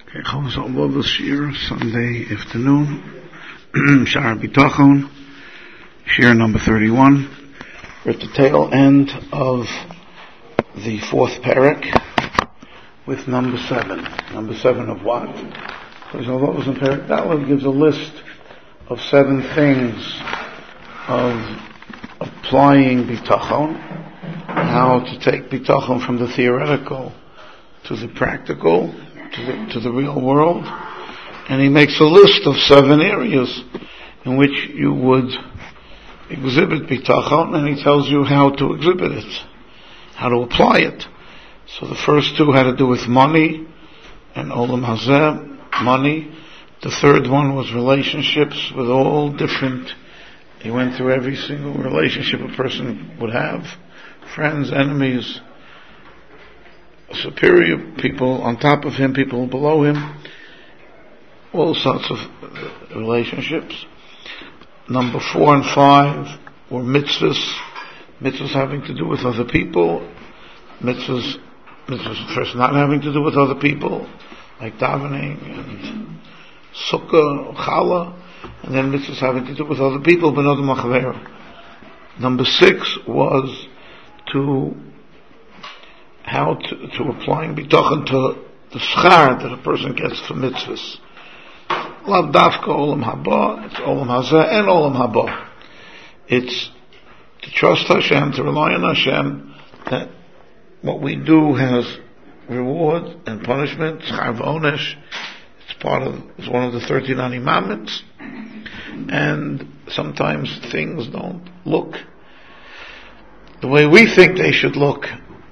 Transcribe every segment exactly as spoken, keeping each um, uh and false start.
Okay, Chavos Alvavos Shir, Sunday afternoon, Sha'ar Bitachon, Shir number thirty-one. We're at the tail end of the fourth parak with number seven. Number seven of what? Because Alvavos in Parak Daled gives a list of seven things of applying Bitachon, how to take Bitachon from the theoretical to the practical, to the, to the real world, and he makes a list of seven areas in which you would exhibit bitachon, and he tells you how to exhibit it, how to apply it. So the first two had to do with money and olam hazeh, money. The third one was relationships with all different. He went through every single relationship a person would have, friends, enemies, superior people on top of him, people below him, all sorts of relationships. Number four and five were mitzvahs, mitzvahs having to do with other people, mitzvahs, mitzvahs first not having to do with other people, like davening and sukkah, challah, and then mitzvahs having to do with other people, but not the machavera. Number six was to how to, to applying bitachon to the schar that a person gets for mitzvahs. Lav dafka olam haba, it's olam hazeh and olam haba. It's to trust Hashem, to rely on Hashem, that what we do has reward and punishment, schar v'onesh. It's part of, it's one of the thirty-nine commandments, and sometimes things don't look the way we think they should look.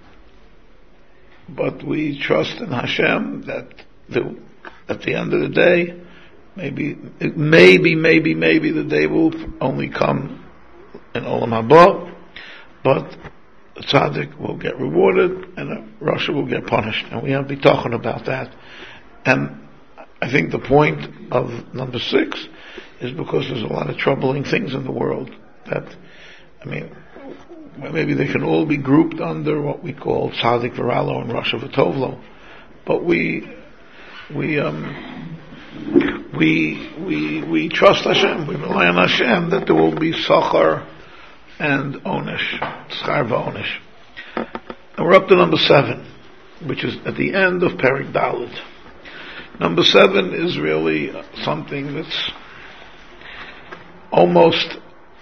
But we trust in Hashem that the, at the end of the day, maybe, maybe, maybe, maybe the day will only come in Olam Haba, but a tzaddik will get rewarded and a rasha will get punished. And we have to be talking about that. And I think the point of number six is because there's a lot of troubling things in the world that, I mean, maybe they can all be grouped under what we call tzaddik v'ralo and rasha v'tovlo, but we we um we we we trust Hashem, we rely on Hashem that there will be sachar and onesh, schar v'onesh. And we're up to number seven, which is at the end of Parak Daled. Number seven is really something that's almost,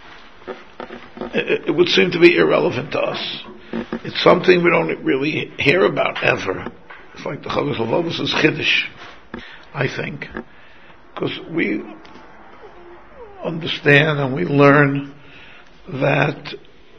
it would seem to be irrelevant to us. It's something we don't really hear about ever. It's like the Chavos Alvavos is Chiddush, I think, because we understand and we learn that,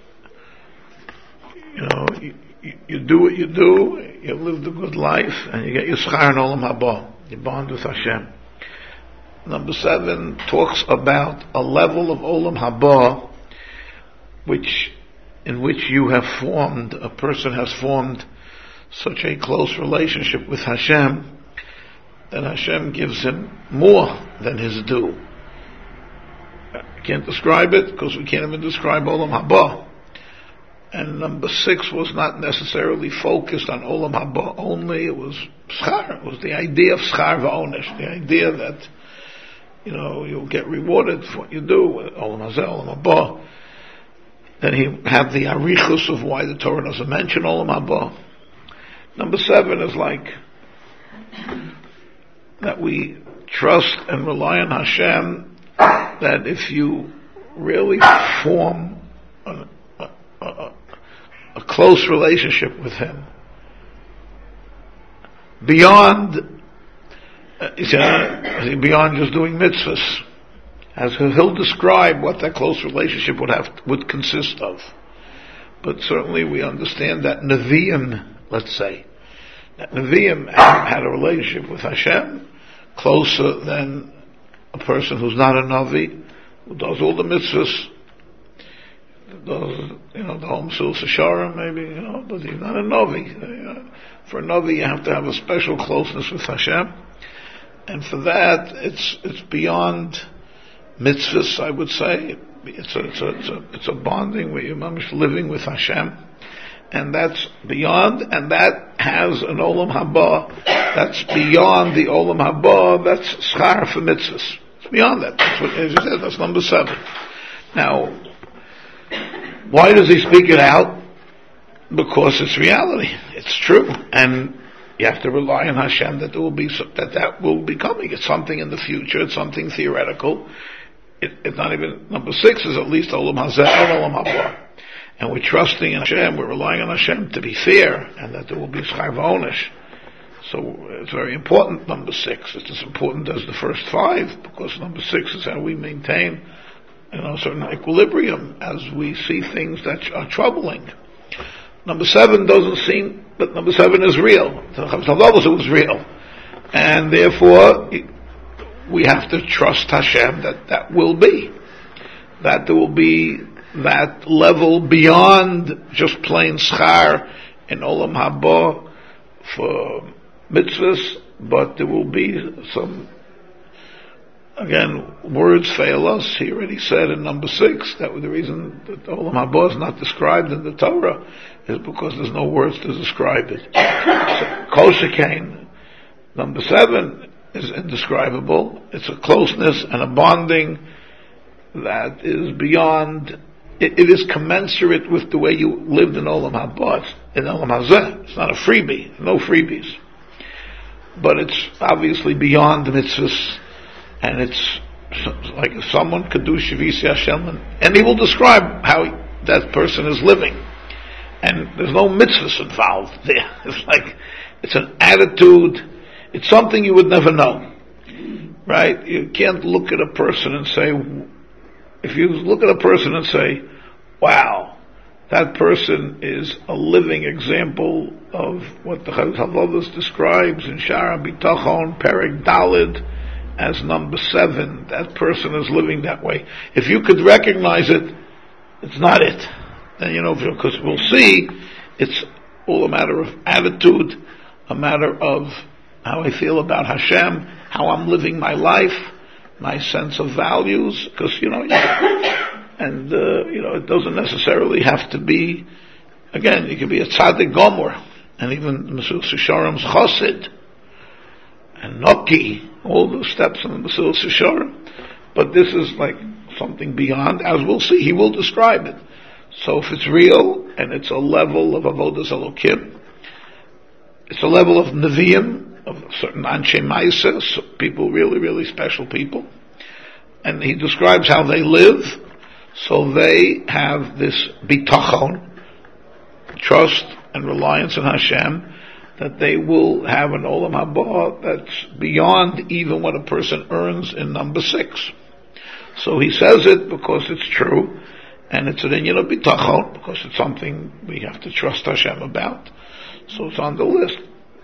you know, you, you, you do what you do, you live the good life, and you get your schar and olam haba, you bond with Hashem. Number seven talks about a level of olam haba which, in which you have formed, a person has formed such a close relationship with Hashem, that Hashem gives him more than his due. I can't describe it, because we can't even describe Olam Haba. And number six was not necessarily focused on Olam Haba only, it was schar, it was the idea of schar v'onesh, the idea that, you know, you'll get rewarded for what you do, Olam Hazeh, Olam Haba. Then he had the arichus of why the Torah doesn't mention Olam Haba. Number seven is like that we trust and rely on Hashem, that if you really form a, a, a, a close relationship with Him, beyond uh, beyond just doing mitzvahs, as he'll describe what that close relationship would have would consist of. But certainly we understand that Nevi'im, let's say, that Nevi'im had a relationship with Hashem closer than a person who's not a Navi, who does all the mitzvahs, does, you know, the Hom Sil Sashara maybe, you know, but he's not a Navi. You know, for a Navi you have to have a special closeness with Hashem, and for that it's it's beyond mitzvahs, I would say. It's a, it's a, it's a, it's a bonding where you're living with Hashem. and that's beyond, and that has an Olam Haba, that's beyond the Olam Haba, that's schar for mitzvahs. It's beyond that. That's what, as you said, that's number seven. Now, why does he speak it out? Because it's reality. It's true. And you have to rely on Hashem that there will be, that that will be coming. It's something in the future. It's something theoretical. It, it's not even, number six is at least Olam Hazeh and Olam Haba. And we're trusting in Hashem, we're relying on Hashem to be fair, and that there will be schar v'onish. So it's very important, number six. It's as important as the first five, because number six is how we maintain, you know, a certain equilibrium as we see things that are troubling. Number seven doesn't seem, but number seven is real. It was real. And therefore, we have to trust Hashem that that will be. That there will be that level beyond just plain schar in Olam Haba for mitzvahs, but there will be some, again, words fail us. He already said in number six that the reason that Olam Haba is not described in the Torah is because there's no words to describe it. So, Kol Shekain, number seven, is indescribable. It's a closeness and a bonding that is beyond. It, it is commensurate with the way you lived in Olam Haba, in Olam Hazeh. It's not a freebie, no freebies. But it's obviously beyond the mitzvahs, and it's like if someone could do Shavisi Hashem, and, and he will describe how he, that person is living. And there's no mitzvahs involved there. It's like, it's an attitude, it's something you would never know. Right? You can't look at a person and say, if you look at a person and say, wow, that person is a living example of what the Chavos HaLevavos describes in Shara Bitachon, Perek Daled, as number seven. That person is living that way. If you could recognize it, it's not it. Then, you know, because we'll see, it's all a matter of attitude, a matter of how I feel about Hashem, how I'm living my life, my sense of values, because, you know, and, uh, you know, it doesn't necessarily have to be, again, you could be a tzaddik gomer, and even Mesilas Yesharim's chassid, and Noki, all the steps in the Mesilas Yesharim, but this is like something beyond, as we'll see, he will describe it. So if it's real, and it's a level of Avodas Elokim, it's a level of Nevi'im, of certain Anshe Ma'aseh, so people, really, really special people, and he describes how they live, so they have this bitachon, trust and reliance in Hashem, that they will have an Olam Haba that's beyond even what a person earns in number six. So he says it because it's true, and it's an inyan of bitachon, because it's something we have to trust Hashem about. So it's on the list.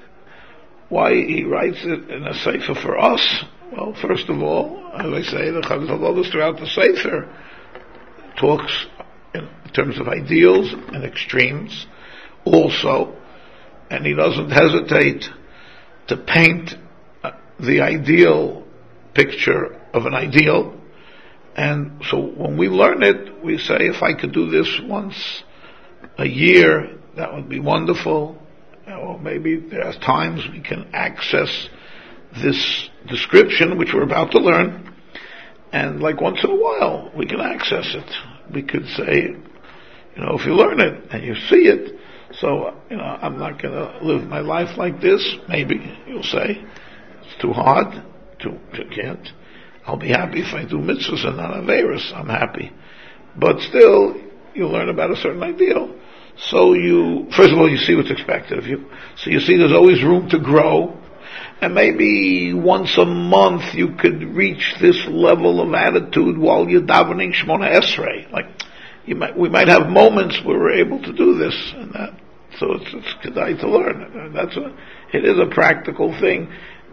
Why he writes it in a sefer for us? Well, first of all, as I say, the Chavos HaLevavos throughout the sefer talks in terms of ideals and extremes also, and he doesn't hesitate to paint the ideal picture of an ideal. And so when we learn it, we say, if I could do this once a year, that would be wonderful. Or maybe there are times we can access this description, which we're about to learn, and like once in a while, we can access it. We could say, you know, if you learn it and you see it, so, you know, I'm not going to live my life like this, maybe, you'll say, it's too hard, too, too can't. I'll be happy if I do mitzvahs and not averos. I'm happy. But still, you learn about a certain ideal. So you, first of all, you see what's expected of you. So you see there's always room to grow. And maybe once a month you could reach this level of attitude while you're davening Shmona Esrei. Like, you might, we might have moments where we're able to do this and that. So it's, it's kedai to learn. And that's a, it is a practical thing.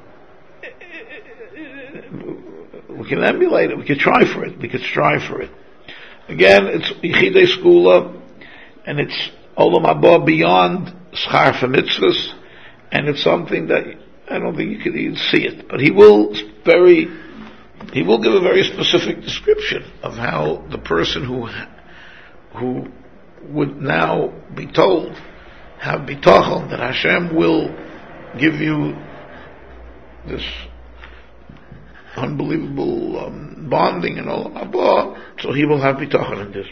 We can emulate it. We can try for it. We can strive for it. Again, it's Yichidei Skula, and it's Olam Haba beyond schar for mitzvahs, and it's something that I don't think you can even see it. But he will very, he will give a very specific description of how the person who who would now be told, have bitachon, that Hashem will give you this unbelievable um, bonding and all of that, so he will have bitachon in this.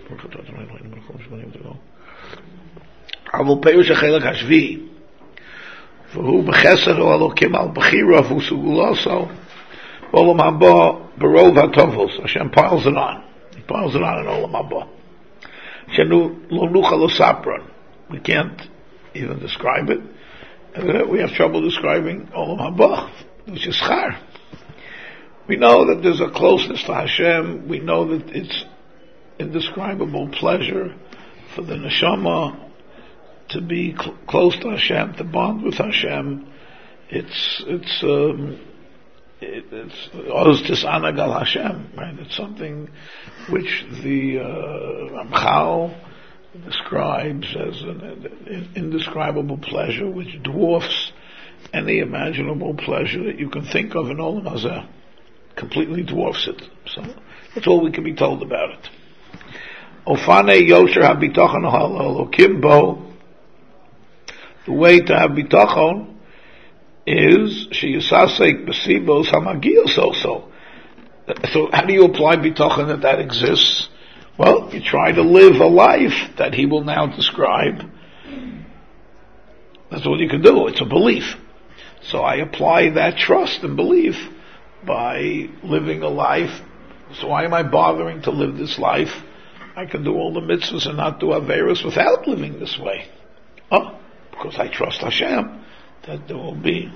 אבל פירוש החלק השביעי, והוא בחסד או אלוקים על בחירה והוא סגולוסו, בעולם הבא ברוב הטובוס, Hashem piles it on. He piles it on in עולם הבא. שלא נוכל לספרן. We can't even describe it. We have trouble describing עולם הבא, which is schar. We know that there's a closeness to Hashem. We know that it's indescribable pleasure for the neshama to be cl- close to Hashem, to bond with Hashem. It's it's um, it, it's oz tisanagal Hashem, right? It's something which the uh, Ramchal describes as an, an indescribable pleasure, which dwarfs any imaginable pleasure that you can think of in Olam Hazeh. Completely dwarfs it. So that's all we can be told about it. Ofane yosher habitachon ha'elokim bo. The way to have bitachon is sheyisasek b'sibos hamagios also. So how do you apply bitachon that that exists? Well, you try to live a life that he will now describe. That's all you can do. It's a belief. So I apply that trust and belief by living a life. So why am I bothering to live this life? I can do all the mitzvahs and not do averos without living this way. Oh, because I trust Hashem that there will be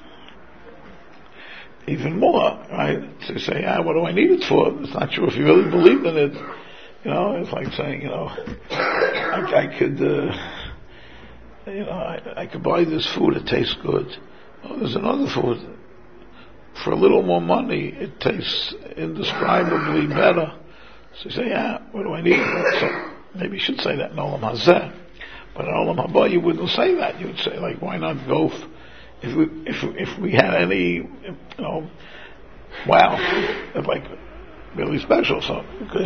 even more, right? So you say, ah, what do I need it for? It's not sure if you really believe in it. You know, it's like saying, you know, I, I could, uh, you know, I, I could buy this food, it tastes good. Oh, there's another food. For a little more money, it tastes indescribably better. So you say, yeah, what do I need? So maybe you should say that in Olam Hazeh. But in Olam Haba, you wouldn't say that. You would say, like, why not go, f- if we, if, if we had any, you know, wow, like, really special. So,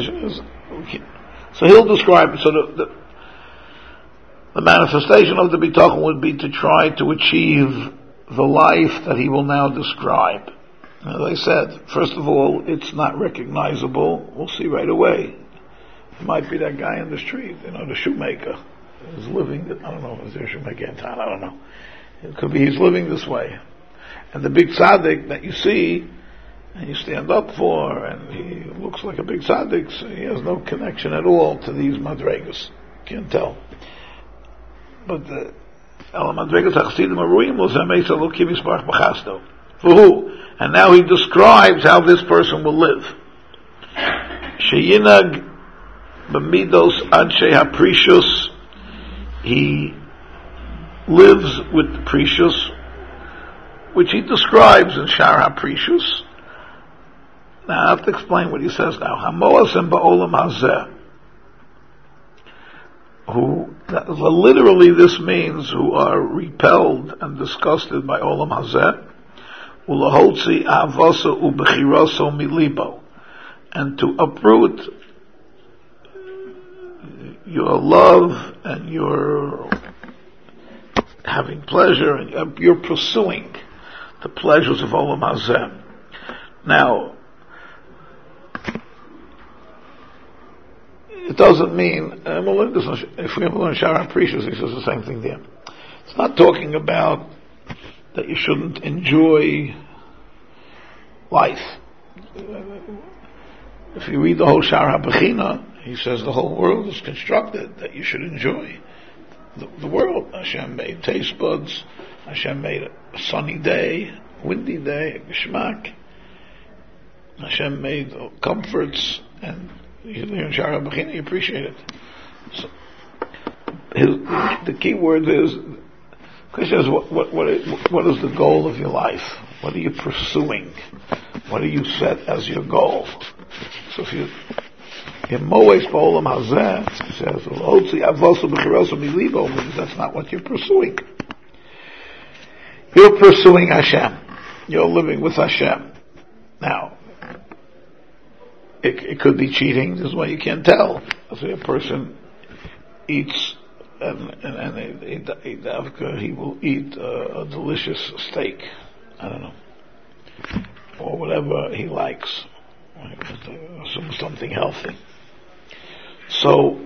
so he'll describe, so the, the, the manifestation of the bitachon would be to try to achieve the life that he will now describe. As I said, first of all, it's not recognizable. We'll see right away. It might be that guy in the street, you know, the shoemaker is living, I don't know, is there a shoemaker in town? I don't know. It could be he's living this way. And the big tzaddik that you see, and you stand up for, and he looks like a big tzaddik, so he has no connection at all to these madregas. Can't tell. But the madregas hachsidim aruim l'zemei salukim yisparach b'chasto. For who? And now he describes how this person will live. Sheyinag b'midos anshe haprishus. He lives with the precious, which he describes in Shar HaPrishus. Now I have to explain what he says now. Hamoasem ba'olam hazeh. Who, literally this means who are repelled and disgusted by olam hazeh. Ulahotzi avasa ubechiraso milibo. And to uproot your love and your having pleasure, and you're pursuing the pleasures of Olam Hazeh. Now, it doesn't mean, and we'll learn this, if we ever learn Shara Precious, he says the same thing there. It's not talking about that you shouldn't enjoy life. If you read the whole Shara Bechina, he says the whole world is constructed that you should enjoy the, the world. Hashem made taste buds. Hashem made a sunny day, a windy day, a geschmack. Hashem made comforts, and you in Shara Bechina, you appreciate it. So, his, the key word is, question is, what, what, what, is, what is the goal of your life? What are you pursuing? What do you set as your goal? So if you in Moes Ba'olam Hazeh, it says, means that's not what you're pursuing. You're pursuing Hashem. You're living with Hashem. Now, it, it could be cheating. This is why you can't tell. So a person eats, and, and, and he, he, he, he will eat uh, a delicious steak. I don't know. Or whatever he likes. Something healthy. So,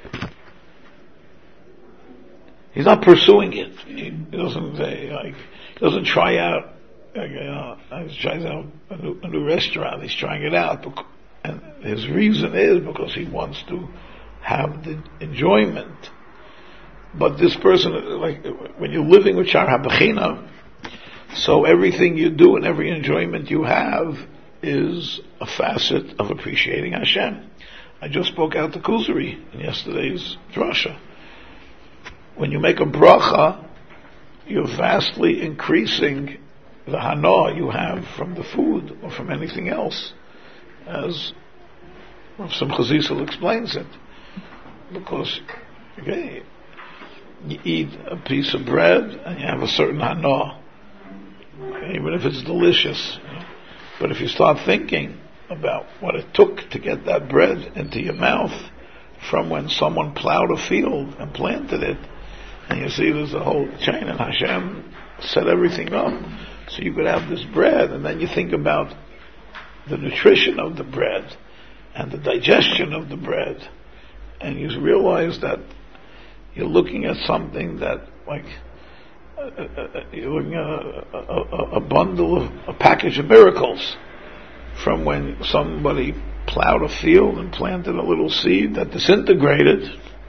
he's not pursuing it. He doesn't say, like, he doesn't try out, like, you know, he tries out a new, a new restaurant. He's trying it out. And his reason is because he wants to have the enjoyment. But this person, like, when you're living with Shar HaBechina, so everything you do and every enjoyment you have is a facet of appreciating Hashem. I just spoke out the Kuzari in yesterday's drasha. When you make a bracha, you're vastly increasing the hana you have from the food or from anything else, as Rav Simcha Zissel explains it. Because, okay, you eat a piece of bread and you have a certain hana, even if it's delicious. But if you start thinking about what it took to get that bread into your mouth from when someone plowed a field and planted it, and you see there's a whole chain, and Hashem set everything up so you could have this bread, and then you think about the nutrition of the bread and the digestion of the bread, and you realize that you're looking at something that, like, Uh, uh, you're looking at a, a, a bundle of a package of miracles from when somebody plowed a field and planted a little seed that disintegrated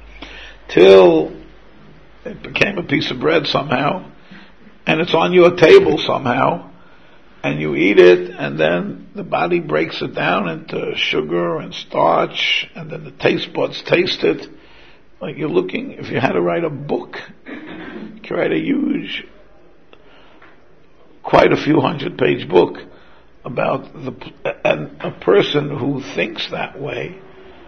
till it became a piece of bread somehow, and it's on your table somehow, and you eat it, and then the body breaks it down into sugar and starch, and then the taste buds taste it. Like, you're looking, if you had to write a book, you could write a huge, quite a few hundred page book about the, and a person who thinks that way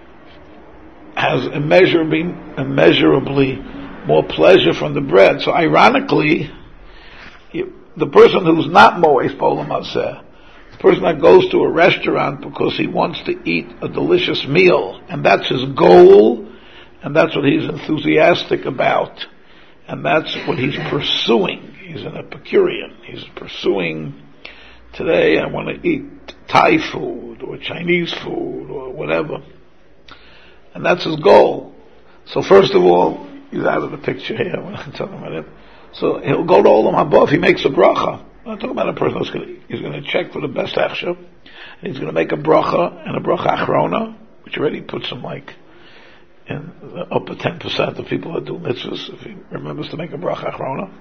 has immeasurably, immeasurably more pleasure from the bread. So ironically, you, the person who's not Mo'ez Polam Hazeh, the person that goes to a restaurant because he wants to eat a delicious meal, and that's his goal, and that's what he's enthusiastic about, and that's what he's pursuing. He's an Epicurean. He's pursuing, today I want to eat Thai food or Chinese food or whatever. And that's his goal. So first of all, he's out of the picture here when I'm talking about it. So he'll go to Olam Haba if he makes a bracha. I'm not talking about a person who's going to, he's going to check for the best hechsher, and he's going to make a bracha and a bracha achrona, which already puts him like in the upper ten percent of people that do mitzvahs, if he remembers to make a bracha achrona.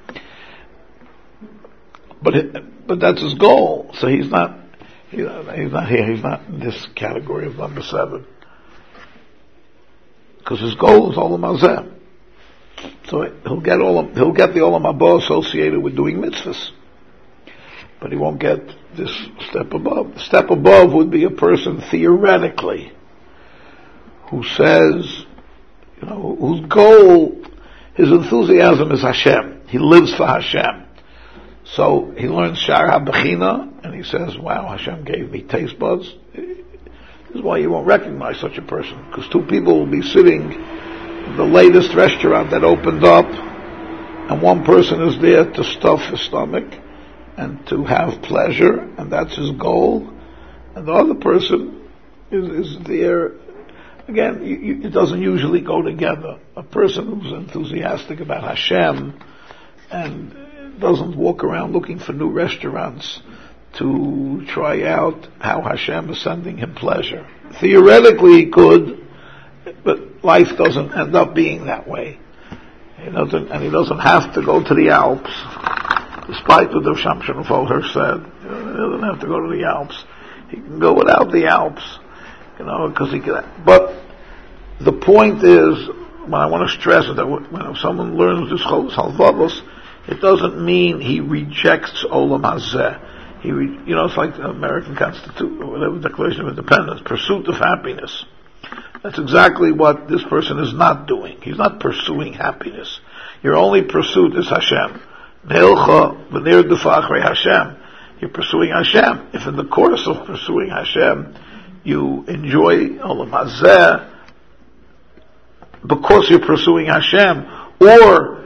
But it, but that's his goal. So he's not, he's not, he's not here, he's not in this category of number seven. Because his goal is Olam Hazeh. So he'll get all, he'll get the Olam Haba associated with doing mitzvahs. But he won't get this step above. The step above would be a person theoretically who says, you know, whose goal, his enthusiasm is Hashem. He lives for Hashem. So he learns Shar HaBechina, and he says, wow, Hashem gave me taste buds. This is why you won't recognize such a person, because two people will be sitting in the latest restaurant that opened up, and one person is there to stuff his stomach and to have pleasure, and that's his goal, and the other person is, is there. Again, you, you, it doesn't usually go together. A person who's enthusiastic about Hashem and doesn't walk around looking for new restaurants to try out how Hashem is sending him pleasure. Theoretically he could, but life doesn't end up being that way. He doesn't, and he doesn't have to go to the Alps, despite what the Shamshon Folher said. He doesn't have to go to the Alps. He can go without the Alps. You know, because he can. But the point is, what I want to stress is that when someone learns this Cholos Halvavos, it doesn't mean he rejects Olam Hazeh. He, re, you know, it's like the American Constitution, or whatever, Declaration of Independence, pursuit of happiness. That's exactly what this person is not doing. He's not pursuing happiness. Your only pursuit is Hashem. Neilcha v'nir d'fachrei Hashem. You're pursuing Hashem. If in the course of pursuing Hashem, you enjoy Olam Hazeh, because you're pursuing Hashem, or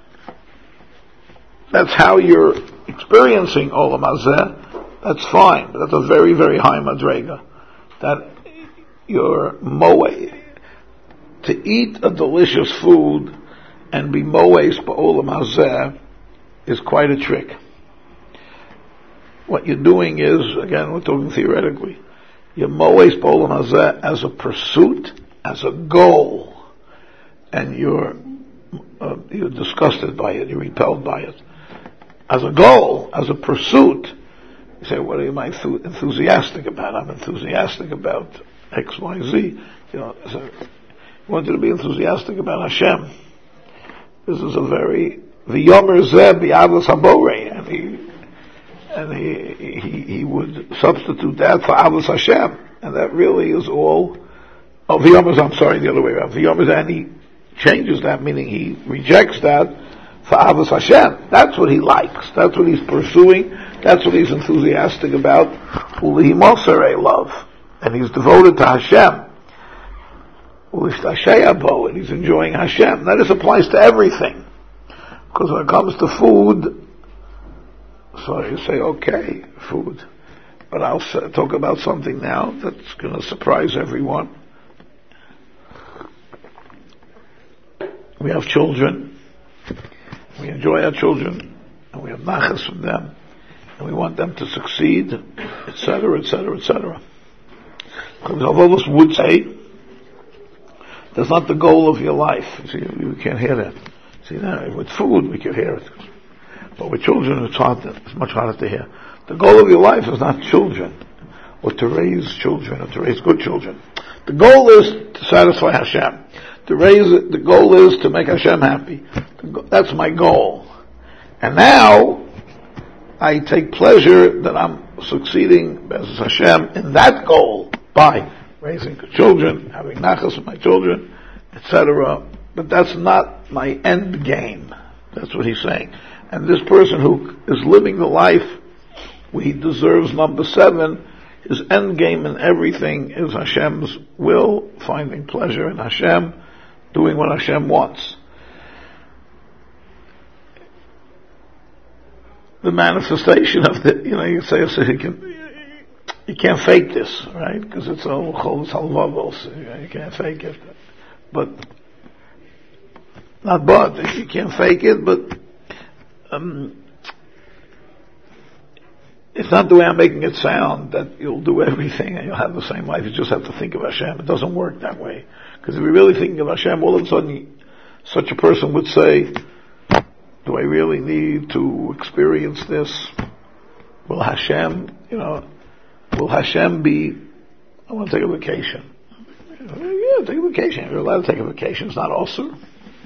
that's how you're experiencing Olam Hazeh, that's fine. But that's a very, very high madrega. That you're moe, to eat a delicious food and be moes ba'olam hazeh is quite a trick. What you're doing is, again, we're talking theoretically, you're moes ba'olam hazeh as a pursuit, as a goal, and you're uh, you're disgusted by it, you're repelled by it. As a goal, as a pursuit, you say, what am I enthusiastic about? I'm enthusiastic about X, Y, Z. You know, so you wanted to be enthusiastic about Hashem. This is a very v'yomer zeh bi'avos haborei, and he and he, he he would substitute that for avos Hashem, and that really is all. Oh, v'yomer, I'm sorry, the other way around. V'yomer zeh, and he changes that, meaning he rejects that for avos Hashem. That's what he likes. That's what he's pursuing. That's what he's enthusiastic about. Ulihi mosarei, love, and he's devoted to Hashem. And he's enjoying Hashem. Now this applies to everything. Because when it comes to food, so you say, okay, food. But I'll talk about something now that's going to surprise everyone. We have children. We enjoy our children. And we have nachas from them. And we want them to succeed, et cetera, et cetera, et cetera. Because all of us would say, that's not the goal of your life. See, you can't hear that. See, now with food we can hear it, but with children it's hard. To, it's much harder to hear. The goal of your life is not children, or to raise children, or to raise good children. The goal is to satisfy Hashem. To raise it, the goal is to make Hashem happy. That's my goal. And now I take pleasure that I'm succeeding as Hashem in that goal by raising good children, having nachas with my children, et cetera. But that's not my end game. That's what he's saying. And this person who is living the life where he deserves number seven, his end game in everything is Hashem's will, finding pleasure in Hashem, doing what Hashem wants. The manifestation of the, you know, you say, so you can, you can't fake this, right? Because it's all cholus halvavos. You can't fake it. But, not but, you can't fake it, but, um, it's not the way I'm making it sound that you'll do everything and you'll have the same life. You just have to think of Hashem. It doesn't work that way. Because if you're really thinking of Hashem, all of a sudden, such a person would say, do I really need to experience this? Will Hashem, you know, will Hashem be, I want to take a vacation. Yeah, take a vacation. You're allowed to take a vacation. It's not awesome.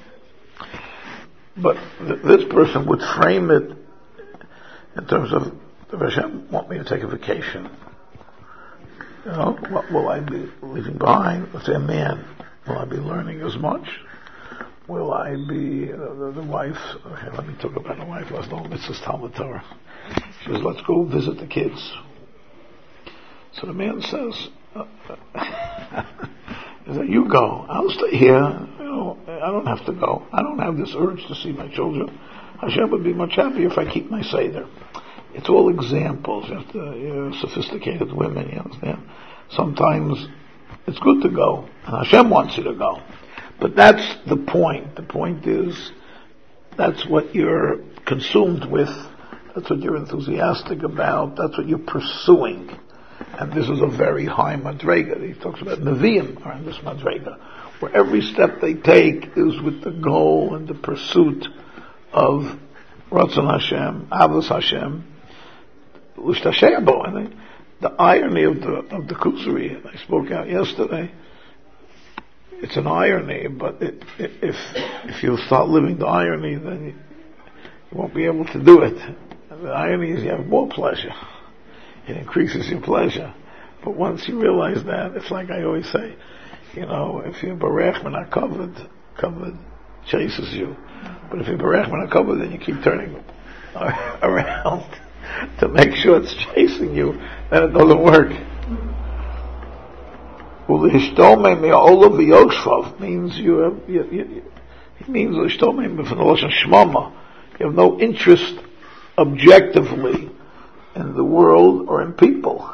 But th- this person would frame it in terms of, does Hashem want me to take a vacation? You know, what will I be leaving behind? Let's say a man. Will I be learning as much? Will I be, uh, the, the wife, okay, let me talk about the wife. Let's know, Missus Talmud Torah. She says, let's go visit the kids. So the man says, uh, he said, you go. I'll stay here. You know, I don't have to go. I don't have this urge to see my children. Hashem would be much happier if I keep my Seder. It's all examples. You have to, you know, sophisticated women, you understand? Sometimes it's good to go, and Hashem wants you to go. But that's the point. The point is, that's what you're consumed with. That's what you're enthusiastic about. That's what you're pursuing. And this is a very high madrega. He talks about Nevi'im are in this madrega, where every step they take is with the goal and the pursuit of Ratzon Hashem, Avos Hashem, L'shtashei bo. And the irony of the of the Kuzari, I spoke out yesterday. It's an irony, but it, it, if if you start living the irony, then you, you won't be able to do it. And the irony is you have more pleasure. It increases your pleasure. But once you realize that, it's like I always say, you know, if you're berech when covered, covered chases you. But if you're berech when covered, then you keep turning around to make sure it's chasing you, then it doesn't work. Ulishtomei me'olav v'yoshvav means you have, you, you, it means Ulishtomei from the Lashon Shmama. You have no interest objectively in the world or in people.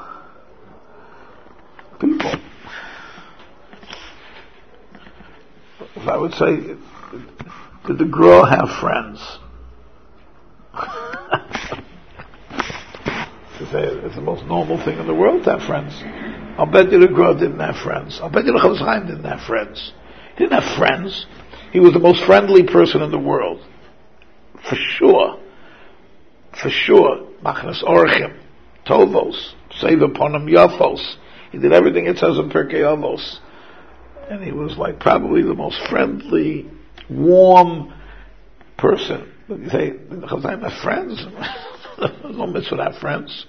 People. If I would say, did the Gra have friends? It's the most normal thing in the world to have friends. I'll bet you the Gra didn't have friends. I'll bet you the Chofetz Chaim didn't have friends. He didn't have friends. He was the most friendly person in the world. For sure. For sure. Machnas Orchim, Tovos, Save upon him Yafos. He did everything it says in Pirkei Avos. And he was like probably the most friendly, warm person. But you say, the Chofetz Chaim have friends? There's no mitzvah to have friends.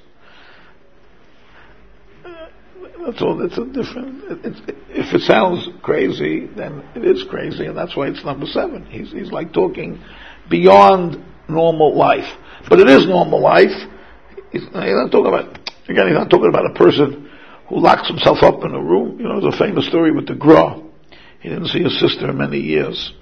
That's all. It's a different. It, it's, if it sounds crazy, then it is crazy, and that's why it's number seven. He's he's like talking beyond normal life, but it is normal life. He's, he's not talking about again. He's not talking about a person who locks himself up in a room. You know, there's a famous story with the Gra. He didn't see his sister in many years.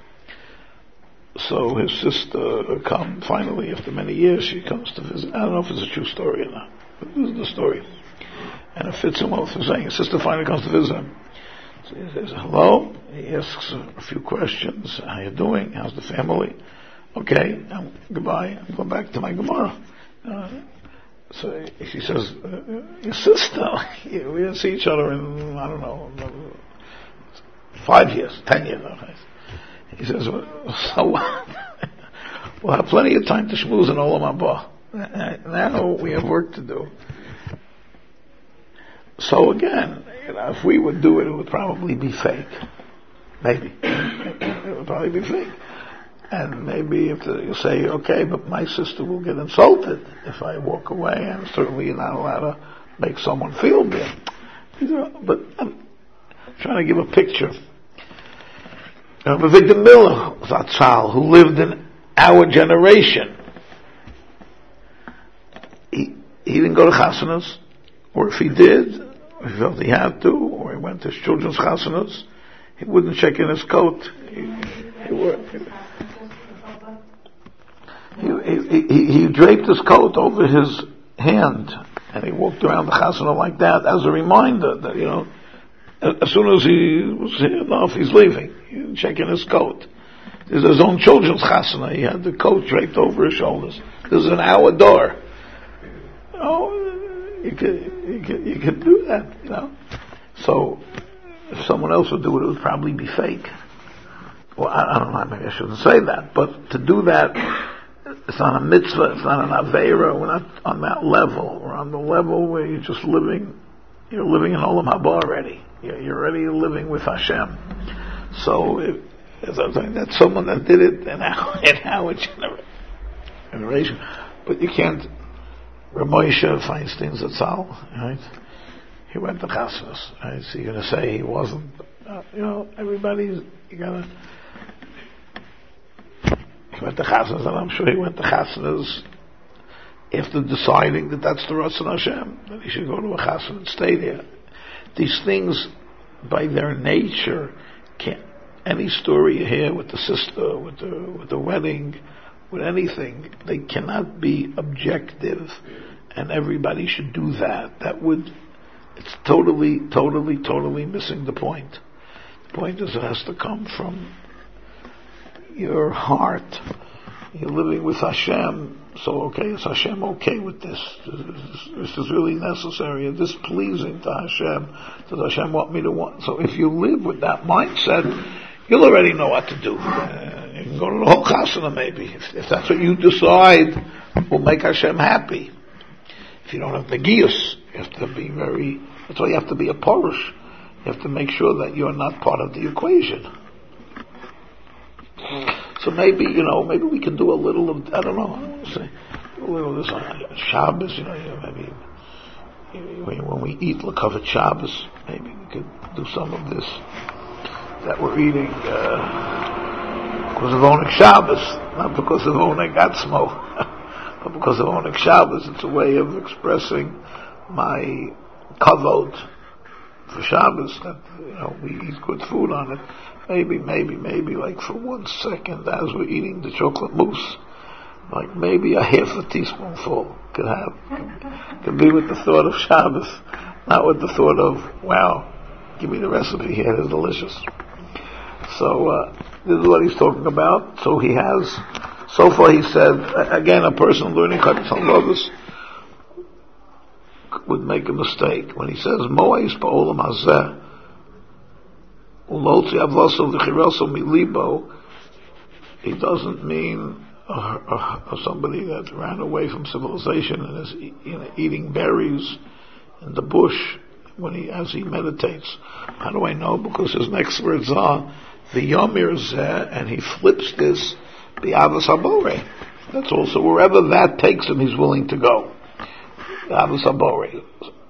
So his sister come finally after many years. She comes to visit. I don't know if it's a true story or not, but this is the story. And it fits him well for saying his sister finally comes to visit him. So he says, hello. He asks a few questions. How you doing? How's the family? Okay. Um, goodbye. I'm going back to my Gemara. Uh, so she says, uh, your sister, we didn't see each other in, I don't know, five years, ten years. He says, well, so what? We'll have plenty of time to schmooze in Olam Haba. Now we have work to do. So again, you know, if we would do it, it would probably be fake. Maybe. It would probably be fake. And maybe if the, you say, okay, but my sister will get insulted if I walk away, and certainly you're not allowed to make someone feel bad. But I'm trying to give a picture. Rabbi Victor Miller, Zatzal, who lived in our generation, he, he didn't go to chasanas, or if he did, if he felt he had to, or he went to his children's chasanas, he wouldn't check in his coat. He, he, he, he, he, he draped his coat over his hand, and he walked around the chasana like that as a reminder that, you know, as soon as he was here enough, he's leaving. He didn't check in his coat. There's his own children's chasana. He had the coat draped over his shoulders. This is an hour door. Oh, you could, you could, you could do that, you know. So, if someone else would do it, it would probably be fake. Well, I, I don't know, maybe I shouldn't say that, but to do that, it's not a mitzvah, it's not an aveira, we're not on that level. We're on the level where you're just living, you're living in Olam Haba already. You're, you're already living with Hashem. So, if, as I was saying, that's someone that did it in our, in our generation. But you can't, Ramosha Feinstein Zatzal, right? He went to chasanas, right? So you're going to say he wasn't, uh, you know, everybody's, you gotta, he went to chasanas, and I'm sure he went to chasanas after deciding that that's the Ratzon Hashem, that he should go to a chasana and stay there. These things, by their nature, can't, any story you hear with the sister, with the, with the wedding, with anything, they cannot be objective, and everybody should do that. That would, it's totally, totally, totally missing the point. The point is it has to come from your heart. You're living with Hashem, so okay, is Hashem okay with this? This is really necessary. Is this pleasing to Hashem? Does Hashem want me to want? So if you live with that mindset, you'll already know what to do. Uh, you can go to the whole chasana maybe. If, if that's what you decide will make Hashem happy. If you don't have Negius, you have to be very, that's why you have to be a Porush. You have to make sure that you're not part of the equation. So maybe, you know, maybe we can do a little of, I don't know, I don't want to say, a little of this on Shabbos, you know, you know maybe when we eat L'Kavod Shabbos, maybe we could do some of this that we're eating uh, because of Oneg Shabbos, not because of Oneg Atzmo, but because of Oneg Shabbos. It's a way of expressing my kavod for Shabbos, that, you know, we eat good food on it. Maybe, maybe, maybe, like for one second as we're eating the chocolate mousse, like maybe a half a teaspoonful could have, could be with the thought of Shabbos, not with the thought of, wow, give me the recipe here, it's delicious. So, uh, this is what he's talking about. So he has, so far he said, again, a person learning Chavis HaLavos would make a mistake. When he says, Mo'es ba'olam hazeh, ulotzi avlaso v'chiroso milibo, he doesn't mean uh, uh, somebody that ran away from civilization and is you know, eating berries in the bush when he, as he meditates. How do I know? Because his next words are, v'yomir zeh, and he flips this, bi'avas habore. That's also, wherever that takes him, he's willing to go. Bi'avas habore.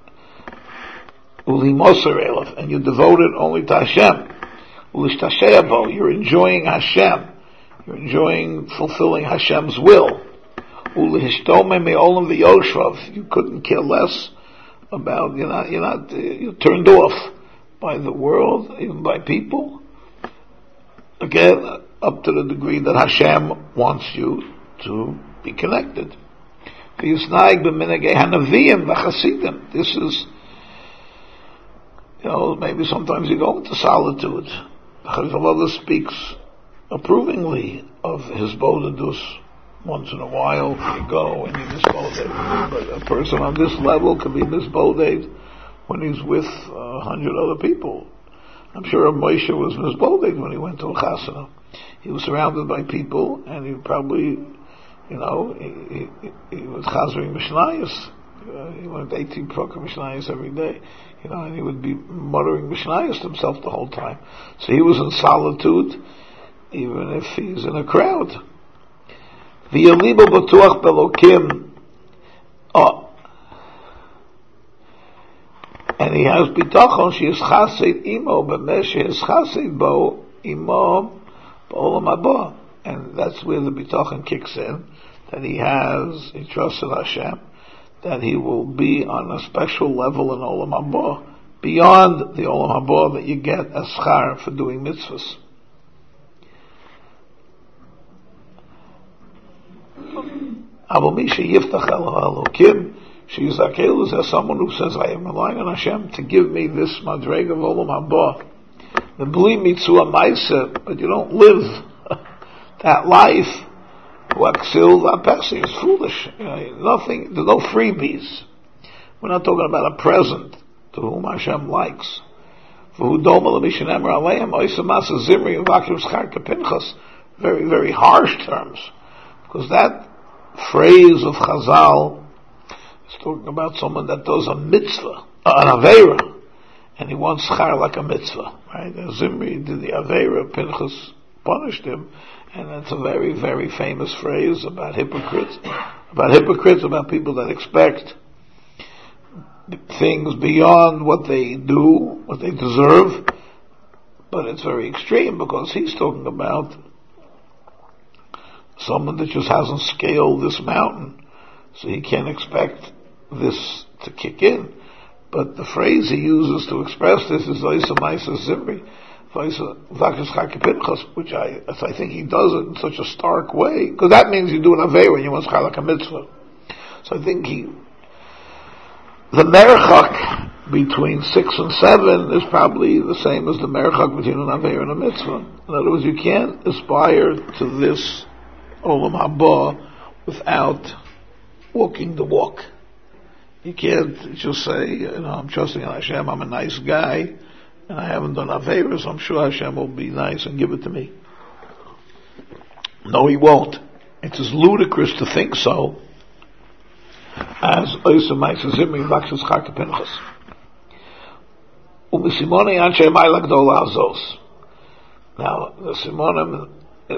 Ulimosar elef, and you devote it only to Hashem. Ulishtasheabo, you're enjoying Hashem. You're enjoying fulfilling Hashem's will. Ulihishtome me'olam v'yoshvav, you couldn't care less about, you're not, you're not, you're turned off by the world, even by people. Again, up to the degree that Hashem wants you to be connected. This is, you know, maybe sometimes you go into solitude. Chavis HaLavos speaks approvingly of his bodedus. Once in a while you go and you misboded. But a person on this level can be misboded when he's with a hundred other people. I'm sure Moshe was misboded when he went to a chasana. He was surrounded by people, and he probably, you know, he, he, he was chazering mishnayos. Uh, he went eighteen proker mishnayos every day, you know, and he would be muttering mishnayos to himself the whole time. So he was in solitude, even if he's in a crowd. V'yalibo b'tuach belokim. Oh. And he has bitachon, she is chased imo, b'meh she is chased bo, imo, b'olam haba. And that's where the bitachon kicks in, that he has, he trusts in Hashem, that he will be on a special level in olam haba, beyond the olam haba that you get as schar for doing mitzvahs. Avo mi sheyiftach el halokim, sheyizakel is as someone who says, I am relying on Hashem to give me this madrega of olam haba. The bli mitzvah ma'aseh, but you don't live that life. Waxil v'apesi is foolish. You know, nothing. There's no freebies. We're not talking about a present to whom Hashem likes. Very, very harsh terms, because that phrase of Chazal is talking about someone that does a mitzvah, an aveira, and he wants schar like a mitzvah, right? Zimri did the aveira, Pinchas punished him, and that's a very, very famous phrase about hypocrites, about hypocrites, about people that expect things beyond what they do, what they deserve. But it's very extreme, because he's talking about someone that just hasn't scaled this mountain, so he can't expect this to kick in. But the phrase he uses to express this is Oisa Maisa Zimri, which I, I think he does it in such a stark way, because that means you do an avei when you want schar like a mitzvah. So I think he, the merchak between six and seven is probably the same as the merchak between an avei and a mitzvah. In other words, you can't aspire to this olam haba without walking the walk. You can't just say, you know, I'm trusting in Hashem, I'm a nice guy, and I haven't done aveiros, I'm sure Hashem will be nice and give it to me. No, He won't. It is ludicrous to think so, as Oisa Maisa Zimri Vakshas Chaka Pinchas. Umisimone Anshe Maila Gdola Azos. Now, the Simonim,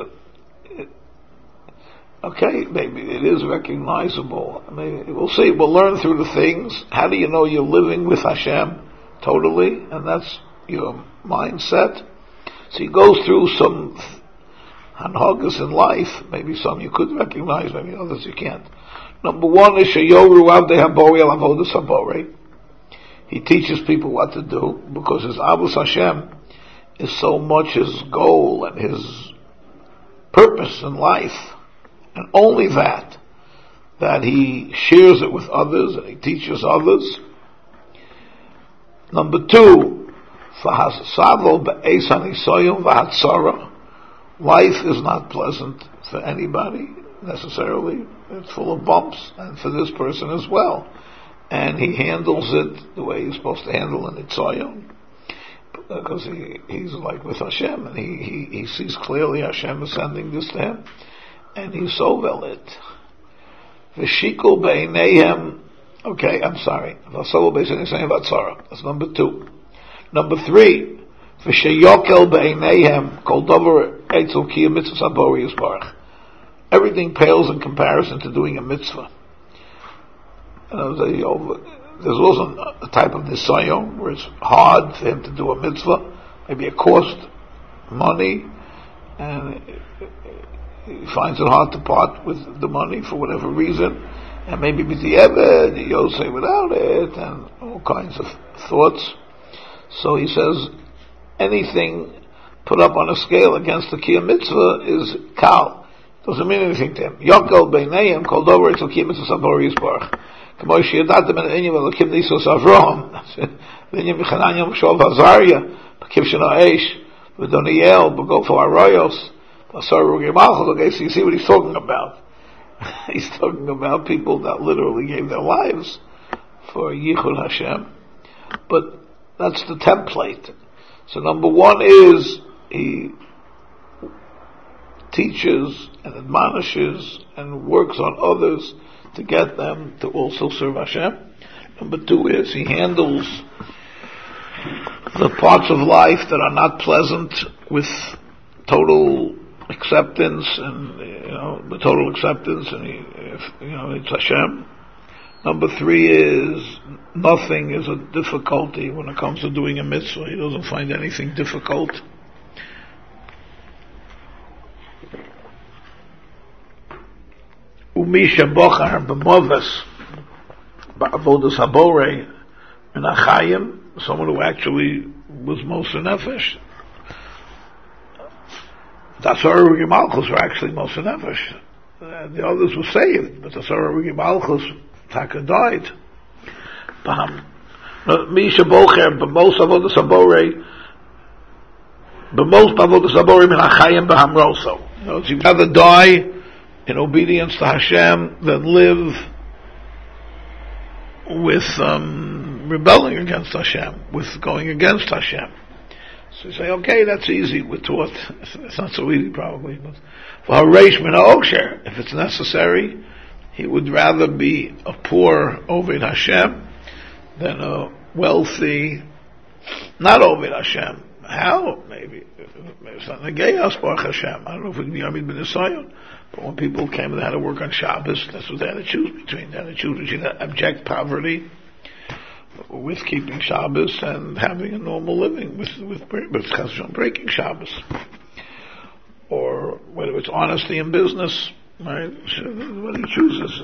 okay, maybe it is recognizable. I mean, we'll see. We'll learn through the things. How do you know you're living with Hashem totally? And that's your mindset. So he goes through some hanhagas in life. Maybe some you could recognize, maybe others you can't. Number one is sheyoru avdei habori al avodas habori. He teaches people what to do because his Avos Hashem is so much his goal and his purpose in life, and only that, that he shares it with others and he teaches others. Number two, life is not pleasant for anybody necessarily. It's full of bumps, and for this person as well. And he handles it the way he's supposed to handle an Itzoyon, because he, he's like with Hashem, and he, he, he sees clearly Hashem is sending this to him, and he's sovel it. V'shikul beineihem. Okay, I'm sorry. That's number two. Number three, v'sheyokel beineihem kol davar eitzel ki mitzvah sabori yisbarach. Everything pales in comparison to doing a mitzvah. Uh, they, uh, there's also a type of nisayon where it's hard for him to do a mitzvah. Maybe it costs money, and he finds it hard to part with the money for whatever reason. And maybe b'di'eved, you'll say without it, and all kinds of thoughts. So he says, anything put up on a scale against the kiyum mitzvah is kal. Doesn't mean anything to him. Yokel beineihem kol dover etzel kiyum mitzvah sabor yisbarach. K'mo sheyadatem en enyim elokim nisos Avraham. V'enyim v'chananyim v'shov Azariah. B'kiv sheno eish. V'doniel. B'gofo arayos. V'asar rugi malchus. Okay, so you see what he's talking about. He's talking about people that literally gave their lives for Yichud Hashem. But that's the template. So number one is he teaches and admonishes and works on others to get them to also serve Hashem. Number two is he handles the parts of life that are not pleasant with total acceptance, and you know, the total acceptance, and he, if, you know, it's Hashem. Number three is nothing is a difficulty when it comes to doing a mitzvah. He doesn't find anything difficult. Umisha bochar b'movas ba'avodas haborei min hachayim, someone who actually was Moser Nefesh. Tasar Rugi Malchus were actually Moser Nefesh. Uh, the others were saved, but Tasar Rugi Malchus Taka died. Misha bocher b'mos avodas haborei b'mos avodas haborei min hachayim b'hamroso. You know, you'd rather die in obedience to Hashem than live with um, rebelling against Hashem, with going against Hashem. So you say, okay, that's easy. We're taught. It's not so easy, probably. But for Hareish min ha'osher, if it's necessary, he would rather be a poor Oved Hashem than a wealthy, not Oved Hashem. How? Maybe it's not Negeyas Baruch Hashem. I don't know if it would be Yamid ben Nisayon. But when people came and they had to work on Shabbos, that's what they had to choose between. They had to choose between abject poverty with keeping Shabbos and having a normal living with with, with breaking Shabbos, or whether it's honesty in business, right? What he chooses.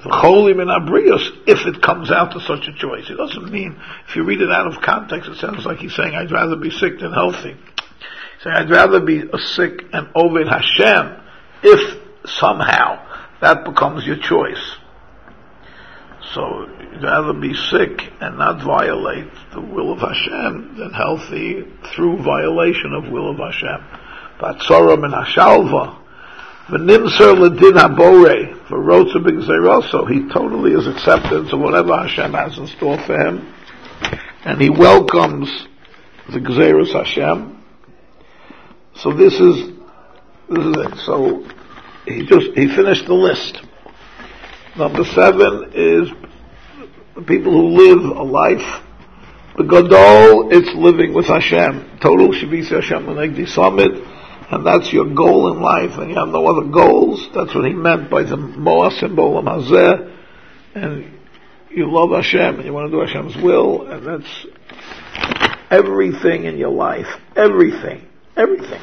If it comes out to such a choice, it doesn't mean, if you read it out of context, it sounds like he's saying, I'd rather be sick than healthy. He's saying, I'd rather be a sick and Oved Hashem if somehow that becomes your choice. So you'd rather be sick and not violate the will of Hashem than healthy through violation of will of Hashem. Batzora min hashalva v'nimser l'din habore v'rotza b'gzeroso. He totally is acceptance of whatever Hashem has in store for him, and he welcomes the gzeros Hashem. So this is this is it. So he just he finished the list. Number seven is the people who live a life. The Gadol, it's living with Hashem. Total Shavisi Hashem L'negdi Summit, and that's your goal in life, and you have no other goals. That's what he meant by the Moasim B'olam Hazeh, and you love Hashem, and you want to do Hashem's will, and that's everything in your life. Everything. Everything.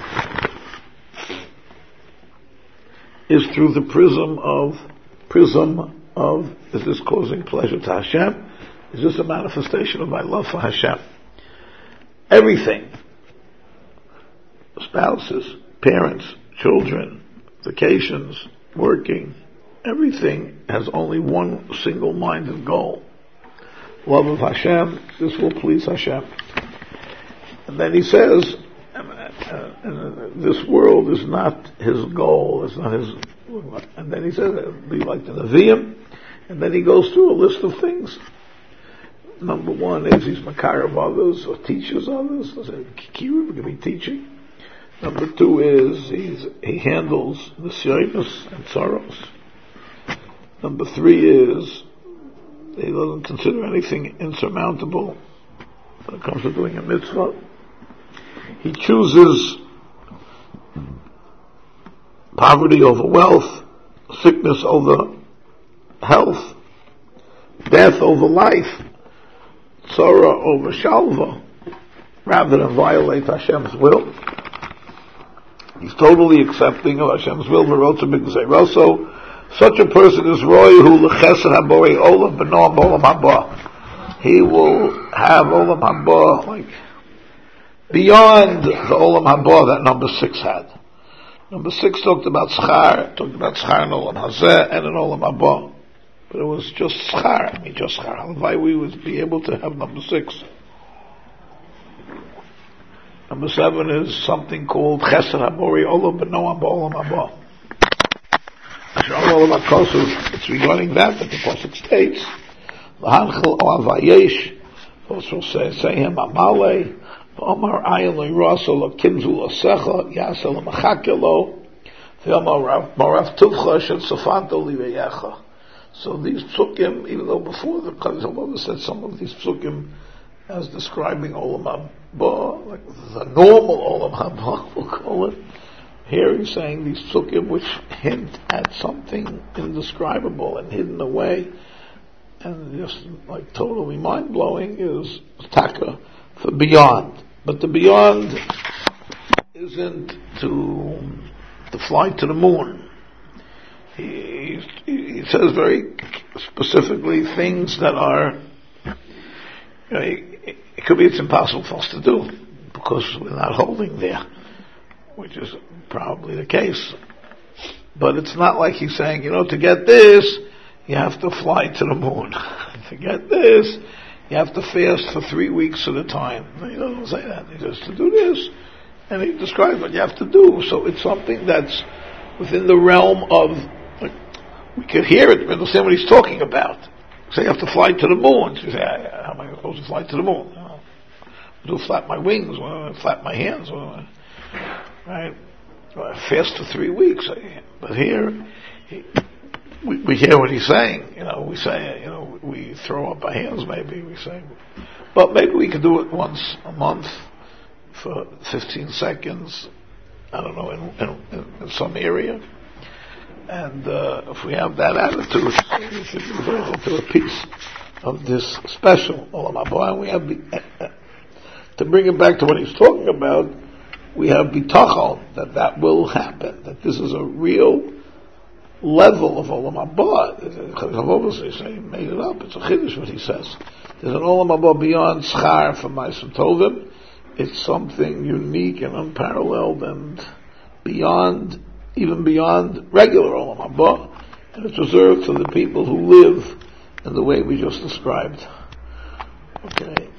Is through the prism of prism of, is this causing pleasure to Hashem? is just a manifestation of my love for Hashem. Everything, spouses, parents, children, vacations, working, everything has only one single-minded goal. Love of Hashem, this will please Hashem. And then he says, uh, uh, this world is not his goal, it's not his, and then he says, it'll be like the Nevi'im, and then he goes through a list of things. Number one is he's makar of others, or teaches others, Kiru, going to be teaching. Number two is he's, he handles the Nisyonos and sorrows. Number three is he doesn't consider anything insurmountable when it comes to doing a mitzvah. He chooses poverty over wealth, sickness over health, death over life, sorrow over shalva, rather than violate Hashem's will. He's totally accepting of Hashem's will. Also, such a person is roy who l'chesed habori olam b'noam olam haba. He will have olam haba like beyond the olam haba that number six had. Number six talked about schar, talked about schar in olam hazeh and in olam haba, but it was just schar. I mean, just schar. Why we would be able to have number six. Number seven is something called chesed habori olam b'noam olam haba. It's regarding that that the Pasuk states, "L'hanchel oavayesh," also say, say him amale, v'omar ayin lo'irasa lo'kimzu lo'secha, yasa lo'machakelo, v'omar marav tuvcha shet sofanto liveyecha. So these psukim, even though before the Kaddish Halacha said some of these psukim as describing olam haba, like the normal olam haba, we'll call it. Here he's saying these psukim which hint at something indescribable and hidden away, and just like totally mind-blowing is taka for beyond. But the beyond isn't to to fly to the moon. He, he says very specifically things that are, you know, it, it could be it's impossible for us to do because we're not holding there, which is probably the case. But it's not like he's saying, you know, to get this, you have to fly to the moon. To get this, you have to fast for three weeks at a time. He doesn't say that. He says to do this, and he describes what you have to do. So it's something that's within the realm of, like, we can hear it, we understand what he's talking about. So you have to fly to the moon. So you say, how am I supposed to fly to the moon? You know, do flap my wings, flap my hands, right? Fast for three weeks. But here, he, we, we hear what he's saying. You know, we say, you know, we throw up our hands. Maybe we say, but maybe we could do it once a month for fifteen seconds. I don't know, in, in, in some area. And uh, if we have that attitude, we should be able to a piece of this special Olam Haba. And we have uh, to bring it back to what he's talking about. We have bitachon that that will happen. That this is a real level of Olam Haba. He made it up. It's a chiddush what he says. There's an Olam Haba beyond schar for Ma'asim Tovim. It's something unique and unparalleled and beyond, even beyond regular Olam Haba, and it's reserved for the people who live in the way we just described. Okay.